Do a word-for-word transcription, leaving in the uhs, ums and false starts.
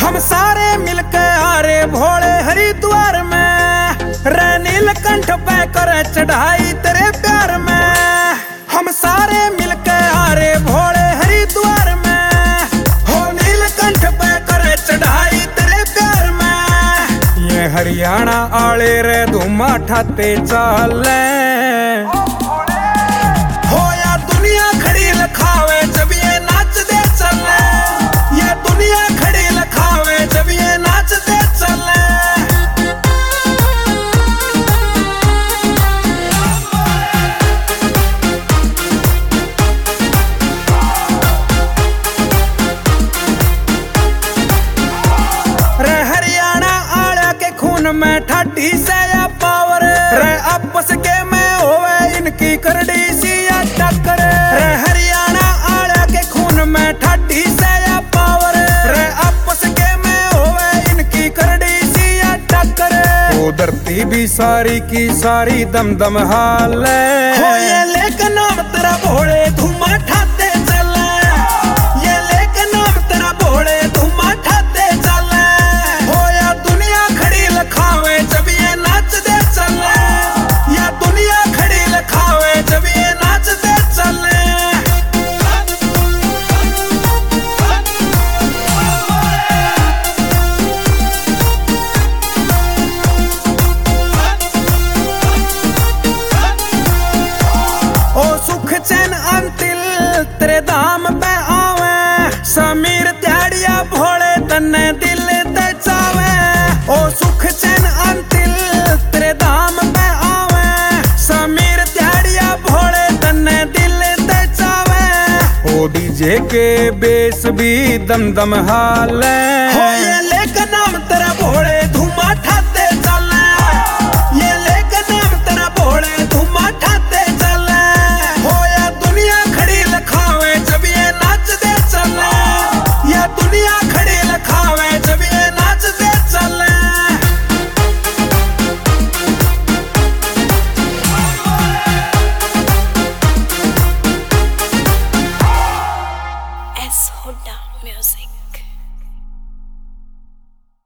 हम सारे मिलके आरे भोले हरिद्वार में, रे नीलकंठ पे करे चढ़ाई तेरे प्यार में। हम सारे मिलके आरे भोले हरिद्वार में, हो नीलकंठ पे करे चढ़ाई तेरे प्यार में। ये हरियाणा आले रे धूमा ठाते चाले, हो या दुनिया खड़ी लखावे जब ये नाच दे चले। ये दुनिया खड़ी लखावे जब ये नाच दे चले। रे हरियाणा आला के खून में ठाठी से या पावर, रे आपस के में होवे इनकी करड़ी सी या टक्कर। रे हरियाणा आला के खून में ठाठी से या पावर, रे आपस के में होवे इनकी करड़ी सी या टक्कर। वो धरती भी सारी की सारी दम दम हाल हो, ये लेके नाम तेरा भोले धूमा ठाते चले। ये लेके नाम तेरा भोले धूमा ठाते चले, हो या दुनिया खड़ी लखावे जब ये नाच दे चले। या दुनिया खड़ी लखावे जब ये नाच दे चले। ओ सुख चैन अंतिल तेरे धाम पे आवे, समीर त्याड़िया भोले तन्ने दिल ते चावे। ओ सुख चैन अंतिल तेरे धाम पे आवे, समीर त्याड़िया भोले तन्ने दिल ते चावे। ओ डीजे के बेस भी दम दम हाल हो, ये लेके नाम तेरा भोले धूमा ठाते चले। ये लेके नाम तेरा भोले धूमा ठाते चले, हो या दुनिया खड़ी लखावे जब ये नाच दे चले। या दुनिया खड़ी लखावे जब ये